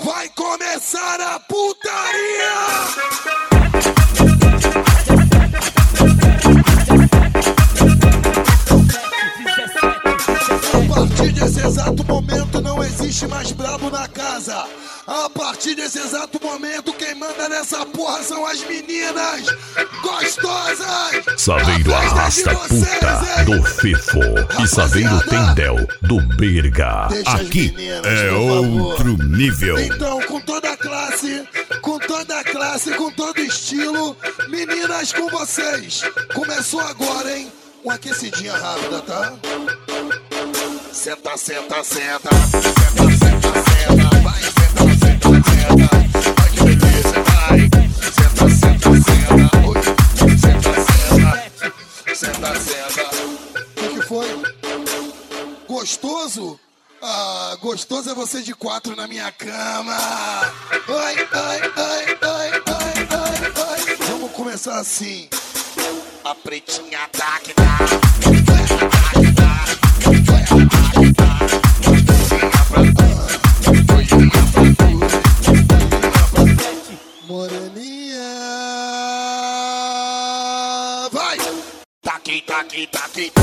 Vai começar a putaria! A partir desse exato momento não existe mais brabo na casa. A partir desse exato momento quem manda nessa porra são as meninas gostosas. Saveiro arrasta puta do Fefo e Saveiro Tendel do Berga. Aqui meninas, é outro nível. Então, com toda a classe, com todo estilo, meninas com vocês. Começou agora, hein? Uma aquecidinha rápida, tá? Senta, senta, senta. Senta, senta, senta. Vai, senta, senta, senta. Vai que beleza, vai. Senta, senta, senta. Oi, senta, senta. Senta, senta. O que foi? Gostoso? Ah, gostoso é você de 4 na minha cama. Ai, ai, ai, ai, ai, ai, ai. Vamos começar assim. A pretinha tá que dá. Moreninha. Vai! Tá aqui, tá aqui, tá aqui.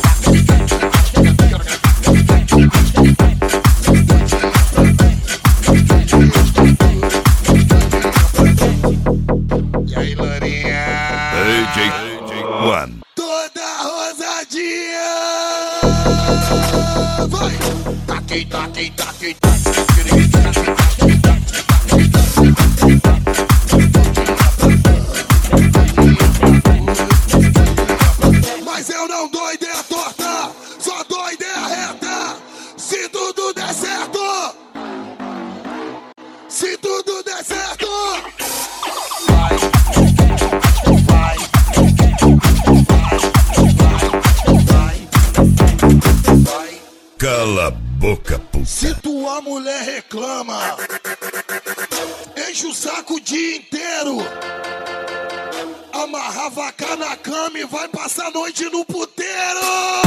E aí, Lorinha? AJ One. Toda rosadinha! Vai! Tá aqui, tá aqui, tá aqui. Mas eu não dou ideia torta, só dou ideia reta. Se tudo der certo, se tudo der certo. Vai, vai, vai, vai. Cala a boca, puta. Se tua mulher reclama, enche o saco o dia inteiro. Amarra a vaca na cama e vai passar a noite no puteiro.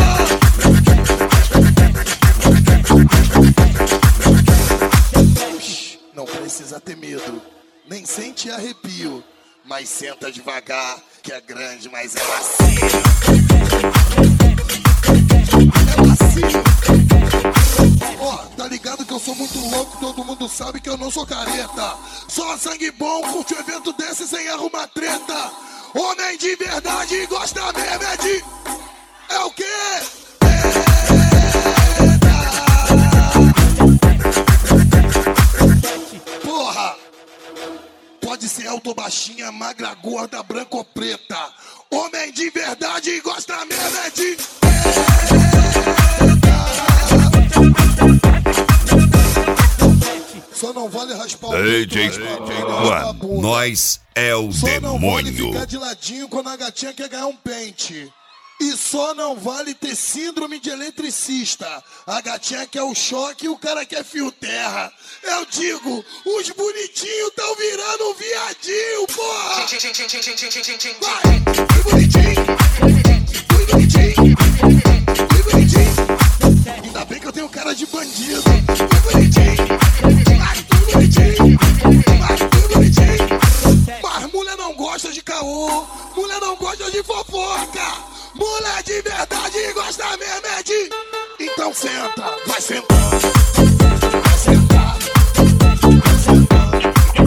Não precisa ter medo, nem sente arrepio. Mas senta devagar, que é grande, mas é macio. É macio. Ó, tá ligado que eu sou muito louco, todo mundo sabe que eu não sou careta. Só sangue bom, curte um evento desse sem arrumar treta. Homem de verdade gosta mesmo é de... É o quê? Porra! Pode ser alto, baixinha, magra, gorda, branca ou preta. Homem de verdade gosta mesmo é de... Só não vale raspar o AJ One, nós é o só não vale demônio. ficar de ladinho quando a gatinha quer ganhar um pente. E só não vale ter síndrome de eletricista. A gatinha quer o choque e o cara quer fio terra. Eu digo, os bonitinhos tão virando um viadinho, porra! Vai, fui bonitinho, fui bonitinho, fui bonitinho. Ainda bem que eu tenho cara de bandido. Fui bonitinho, mas fui bonitinho, mas fui bonitinho. Mas mulher não gosta de caô, mulher não gosta de fofoca. Mulher de verdade gosta mesmo é de... Então senta, vai sentando, vai sentar, vai sentando.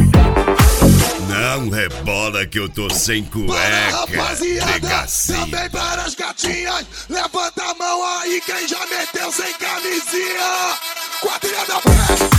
Não rebola que eu tô sem Para cueca, rapaziada, negacinha. também para as gatinhas. Levanta a mão aí quem já meteu sem camisinha. Quadrilha da fé.